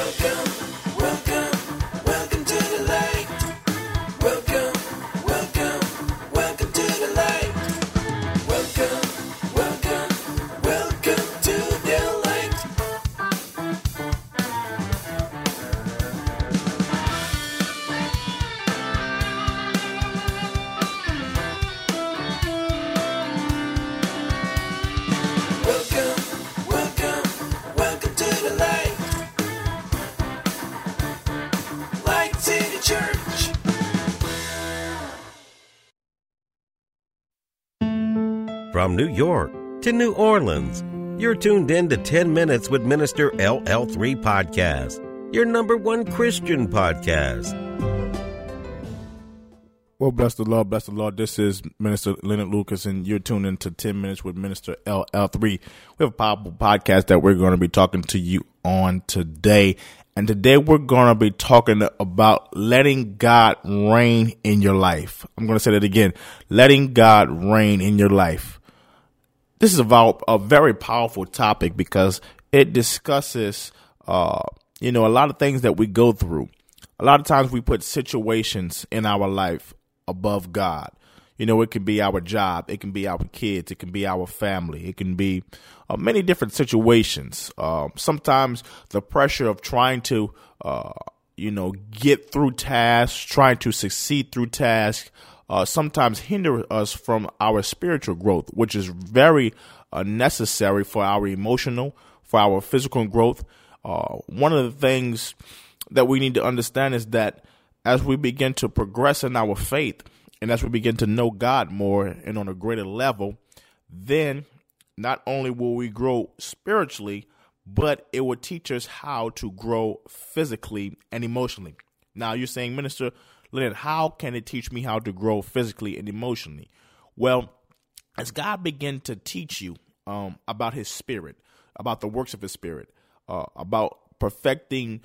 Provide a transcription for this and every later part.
Welcome to the light. Welcome to the light. Welcome to the light. Welcome to the light. Light City Church. From New York to New Orleans, you're tuned in to 10 Minutes with Minister LL3 Podcast, your number one Christian podcast. Well, bless the Lord. This is Minister Leonard Lucas, and you're tuned in to 10 Minutes with Minister LL3. We have a powerful podcast that we're going to be talking to you on today. And today we're going to be talking about letting God reign in your life. I'm going to say that again. Letting God reign in your life. This is about a very powerful topic because it discusses, a lot of things that we go through. A lot of times we put situations in our life above God. It can be our job. It can be our kids. It can be our family. It can be many different situations. Sometimes the pressure of trying to, get through tasks, trying to succeed through tasks, sometimes hinder us from our spiritual growth, which is very necessary for our emotional, for our physical growth. One of the things that we need to understand is that as we begin to progress in our faith and as we begin to know God more and on a greater level, then not only will we grow spiritually, but it will teach us how to grow physically and emotionally. Now, you're saying, Minister Leonard, how can it teach me how to grow physically and emotionally? Well, as God begin to teach you about his spirit, about the works of his spirit, about perfecting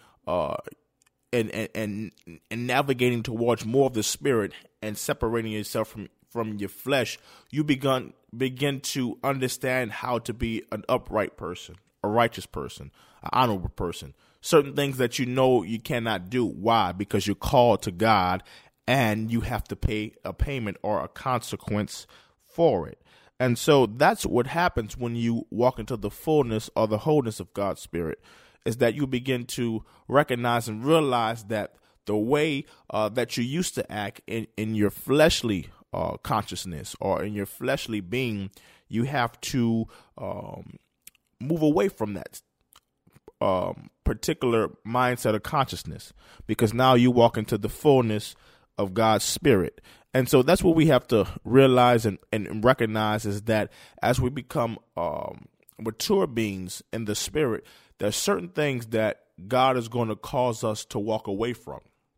and navigating towards more of the spirit and separating yourself from your flesh, you begin to understand how to be an upright person, a righteous person, an honorable person. Certain things that you cannot do. Why? Because you're called to God and you have to pay a payment or a consequence for it. And so that's what happens when you walk into the fullness or the wholeness of God's spirit, is that you begin to recognize and realize that the way that you used to act in your fleshly consciousness or in your fleshly being, you have to move away from that particular mindset of consciousness, because now you walk into the fullness of God's spirit. And so that's what we have to realize and recognize, is that as we become mature beings in the spirit, there's certain things that God is going to cause us to walk away from.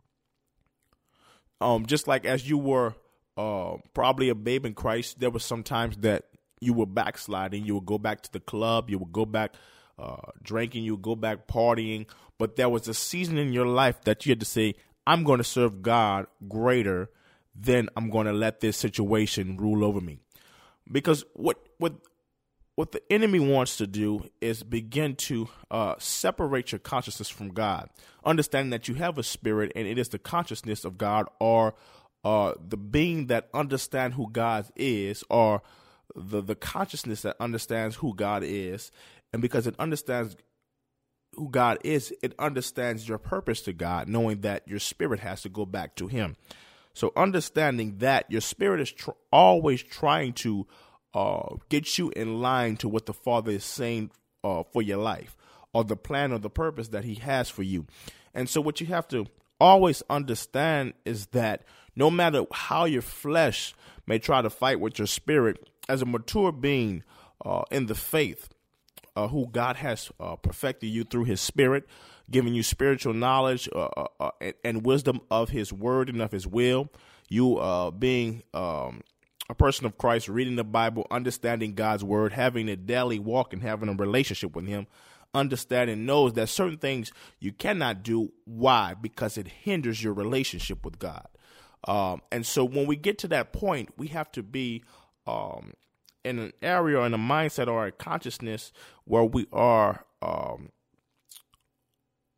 Just like as you were probably a babe in Christ, there were some times that you were backsliding. You would go back to the club. You would go back drinking. You would go back partying. But there was a season in your life that you had to say, I'm going to serve God greater than I'm going to let this situation rule over me. Because what the enemy wants to do is begin to separate your consciousness from God, understanding that you have a spirit and it is the consciousness of God, or the being that understands who God is, or the consciousness that understands who God is. And because it understands who God is, it understands your purpose to God, knowing that your spirit has to go back to him. So understanding that your spirit is always trying to get you in line to what the Father is saying for your life, or the plan or the purpose that he has for you. And so what you have to always understand is that no matter how your flesh may try to fight with your spirit, as a mature being in the faith, who God has perfected you through his spirit, giving you spiritual knowledge and wisdom of his word and of his will, you being a person of Christ, reading the Bible, understanding God's word, having a daily walk and having a relationship with him, understanding, knows that certain things you cannot do. Why? Because it hinders your relationship with God. And so when we get to that point, we have to be in an area or in a mindset or a consciousness where we are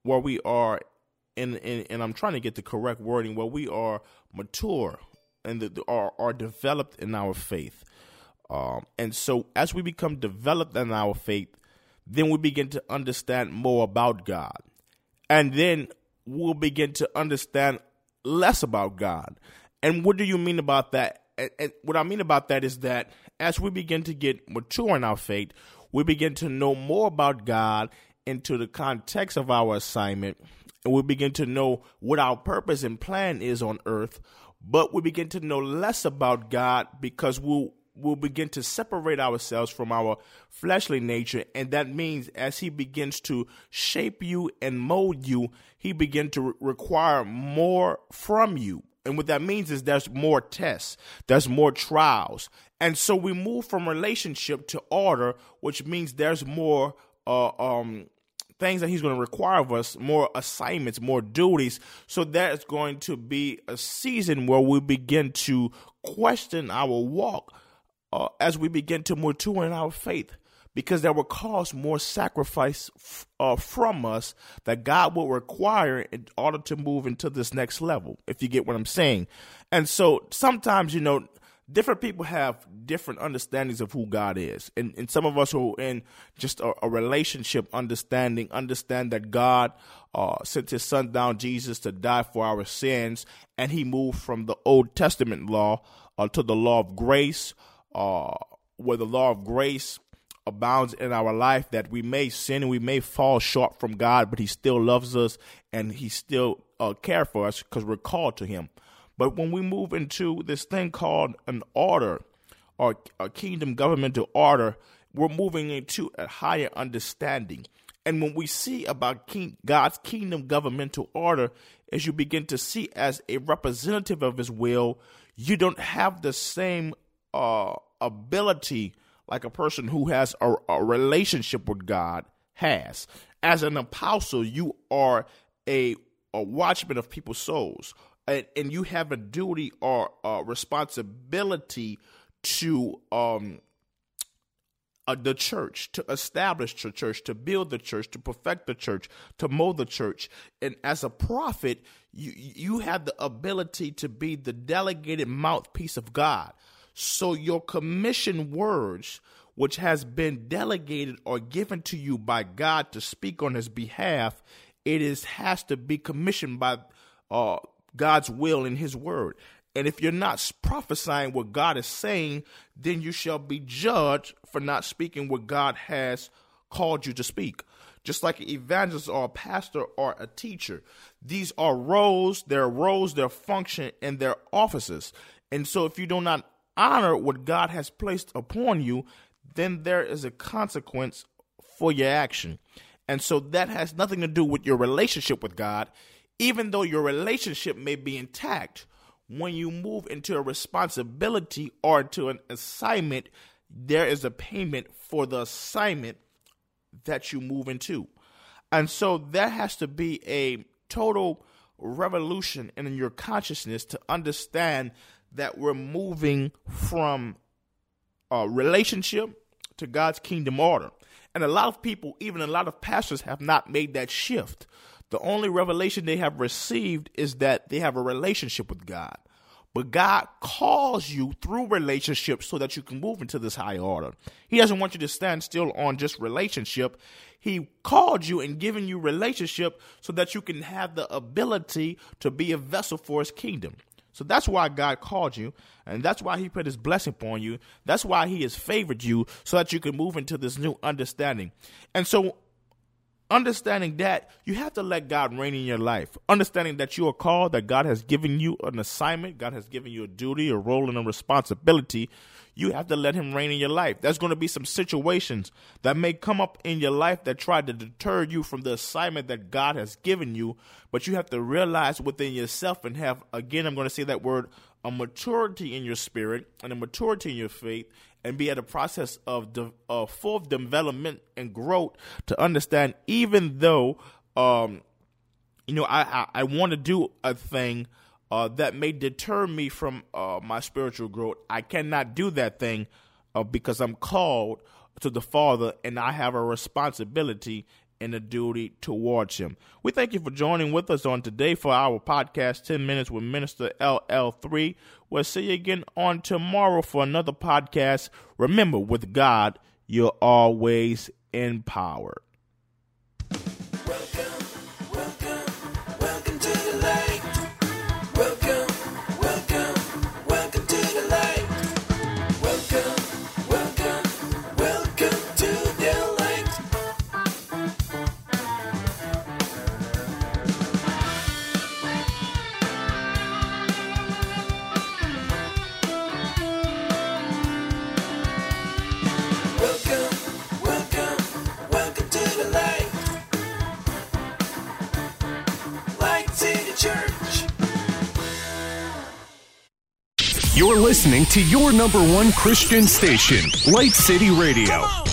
where we are, and I'm trying to get the correct wording, where we are mature and are developed in our faith. And so as we become developed in our faith, then we begin to understand more about God. And then we'll begin to understand less about God. And what do you mean about that? And what I mean about that is that as we begin to get mature in our faith, we begin to know more about God into the context of our assignment, and we begin to know what our purpose and plan is on earth, but we begin to know less about God because we'll begin to separate ourselves from our fleshly nature, and that means as he begins to shape you and mold you, he begins to require more from you. And what that means is there's more tests, there's more trials. And so we move from relationship to order, which means there's more things that he's going to require of us, more assignments, more duties. So there's going to be a season where we begin to question our walk as we begin to mature in our faith, because that will cause more sacrifice from us that God will require in order to move into this next level, if you get what I'm saying. And so sometimes, different people have different understandings of who God is. And some of us who are in just a relationship understand that God sent his son down, Jesus, to die for our sins. And he moved from the Old Testament law to the law of grace, where the law of grace abounds in our life, that we may sin and we may fall short from God, but he still loves us and he still cares for us because we're called to him. But when we move into this thing called an order or a kingdom governmental order, we're moving into a higher understanding. And when we see about God's kingdom governmental order, as you begin to see as a representative of his will, you don't have the same ability like a person who has a relationship with God has. As an apostle, you are a watchman of people's souls, and you have a duty or a responsibility to the church, to establish the church, to build the church, to perfect the church, to mold the church. And as a prophet, you have the ability to be the delegated mouthpiece of God. So your commission words, which has been delegated or given to you by God to speak on his behalf, has to be commissioned by God's will in his word. And if you're not prophesying what God is saying, then you shall be judged for not speaking what God has called you to speak. Just like an evangelist or a pastor or a teacher, these are roles, their function, and their offices. And so if you do not honor what God has placed upon you, then there is a consequence for your action. And so that has nothing to do with your relationship with God. Even though your relationship may be intact, when you move into a responsibility or to an assignment, there is a payment for the assignment that you move into. And so there has to be a total revolution in your consciousness to understand that we're moving from a relationship to God's kingdom order. And a lot of people, even a lot of pastors, have not made that shift. The only revelation they have received is that they have a relationship with God. But God calls you through relationships so that you can move into this higher order. He doesn't want you to stand still on just relationship. He called you and given you relationship so that you can have the ability to be a vessel for his kingdom. So that's why God called you, and that's why he put his blessing upon you. That's why he has favored you so that you can move into this new understanding. And so understanding that, you have to let God reign in your life. Understanding that you are called, that God has given you an assignment, God has given you a duty, a role, and a responsibility. You have to let him reign in your life. There's going to be some situations that may come up in your life that try to deter you from the assignment that God has given you, but you have to realize within yourself and have, again, I'm going to say that word, a maturity in your spirit and a maturity in your faith, and be at a process of full development and growth to understand, even though, I want to do a thing that may deter me from my spiritual growth. I cannot do that thing because I'm called to the Father, and I have a responsibility and a duty towards him. We thank you for joining with us on today for our podcast, 10 Minutes with Minister LL3. We'll see you again on tomorrow for another podcast. Remember, with God, you're always empowered. Welcome, welcome, welcome to the light. Welcome, welcome, welcome to the light. Welcome, welcome, welcome to the light. Welcome, welcome, welcome to the light. Light City Church. You're listening to your number one Christian station, Light City Radio. Come on.